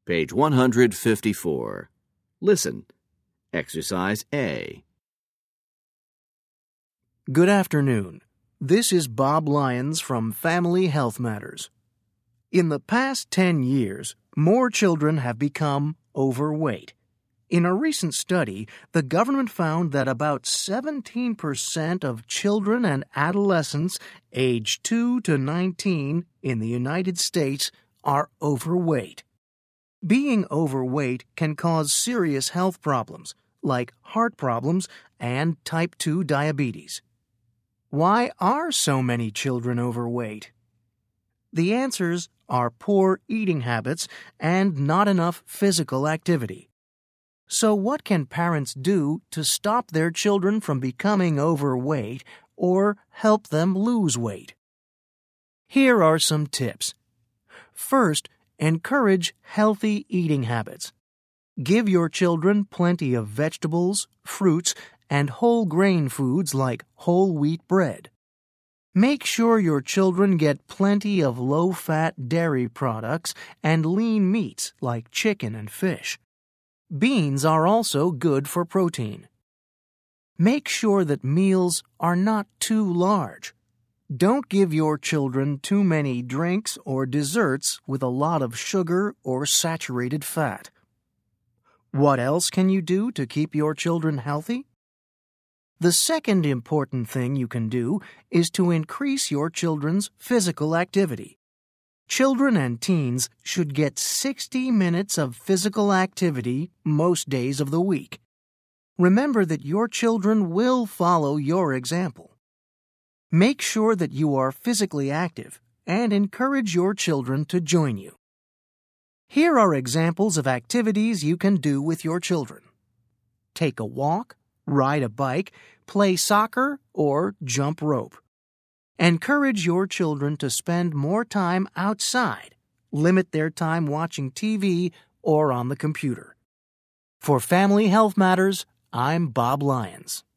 Page 154. Listen. Exercise A. Good afternoon. This is Bob Lyons from Family Health Matters. In the past 10 years, more children have become overweight. In a recent study, the government found that about 17% of children and adolescents aged 2 to 19 in the United States are overweight. Being overweight can cause serious health problems, like heart problems and type 2 diabetes. Why are so many children overweight? The answers are poor eating habits and not enough physical activity. So what can parents do to stop their children from becoming overweight or help them lose weight? Here are some tips. First, encourage healthy eating habits. Give your children plenty of vegetables, fruits, and whole grain foods like whole wheat bread. Make sure your children get plenty of low-fat dairy products and lean meats like chicken and fish. Beans are also good for protein. Make sure that meals are not too large. Don't give your children too many drinks or desserts with a lot of sugar or saturated fat. What else can you do to keep your children healthy? The second important thing you can do is to increase your children's physical activity. Children and teens should get 60 minutes of physical activity most days of the week. Remember that your children will follow your example. Make sure that you are physically active and encourage your children to join you. Here are examples of activities you can do with your children. Take a walk, ride a bike, play soccer, or jump rope. Encourage your children to spend more time outside. Limit their time watching TV or on the computer. For Family Health Matters, I'm Bob Lyons.